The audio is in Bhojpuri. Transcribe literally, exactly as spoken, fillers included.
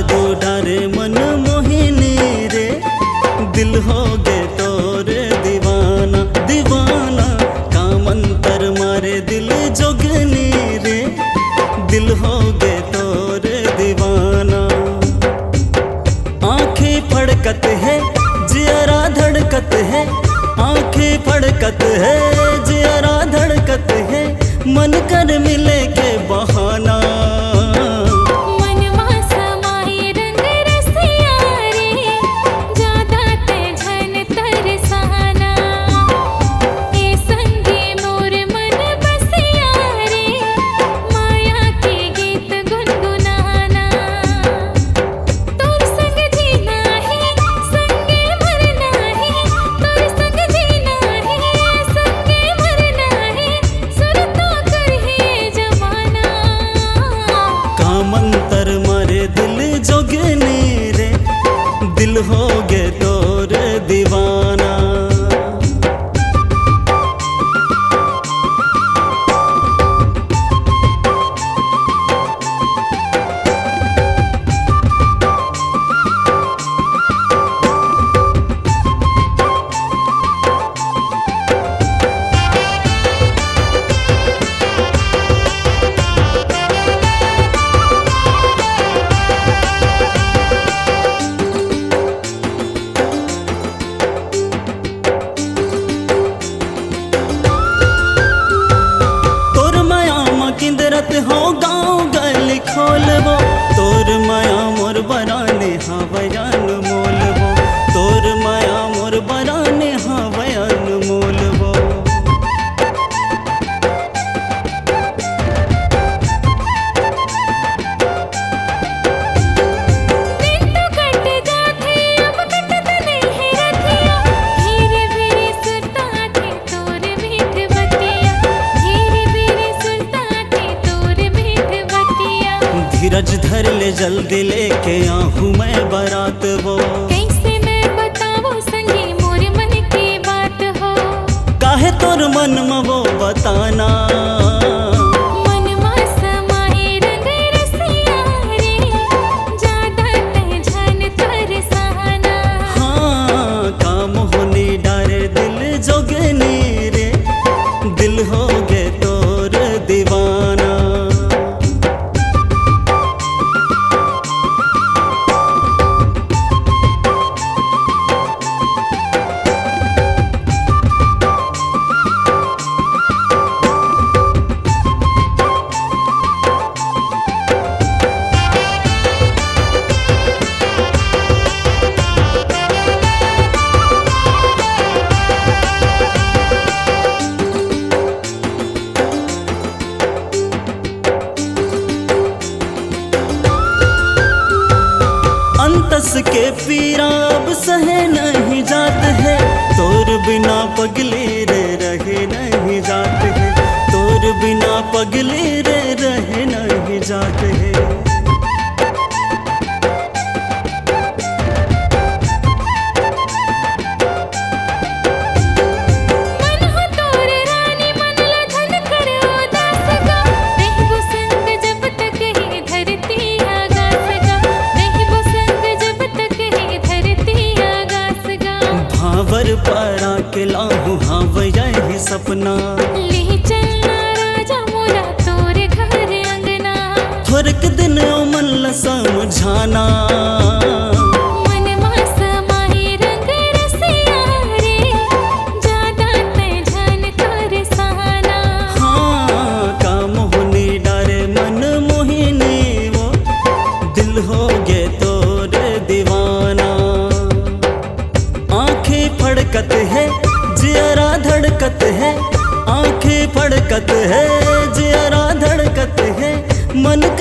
जादू डारे मन मोहिनी रे, दिल हो गे तोरे दीवाना दीवाना। काम अंतर मारे दिल जोगनी रे, दिल हो गे तोरे दीवाना। आंखें फड़कत है जियरा धड़कत है, आंखें फड़कत है जियरा धड़कत है, मन कर मिले के बहाना। मंतर मारे दिल जोगनी रे, दिल हो गे तोरे दीवाना। किंदरत हो गाँव गली खोलबो, तोर माया मोर बराने हाँ बयान मोलबो, तोर माया मोर बराने हाँ बयान मोलबो। धीरज धर ले जल्दी लेके आहूँ मैं बारात वो, कैसे मैं बताऊँ संगी मोरे मन की बात हो। काहे तोर मन में वो बताना, मन में समाए रंग रसिया रे, ज्यादा तह जान तर सहाना। हाँ काम होनी डारे दिल जोगनी रे, दिल हो गे तोर दीवाना। अंतस के पीरा अब सहे नहीं जात है, तोर बिना पगले रे रहे नहीं जात है, तोर बिना पगले रे रहे नहीं जात है। परा के लाहू हाँ वही सपना, ले चलना राजा मोरा तोरे घर अंगना। थोड़क दिन मन ल समझाना, मन में समाए रंग रसिया रे, ज्यादा तह जान तोरे सहाना। हाँ काम होनी डारे मन मोहिनी वो, दिल हो गे तोरे दीवाना। आंखें फड़कत है जियरा धड़कत है, आंखें फड़कत है जियरा धड़कत है, मन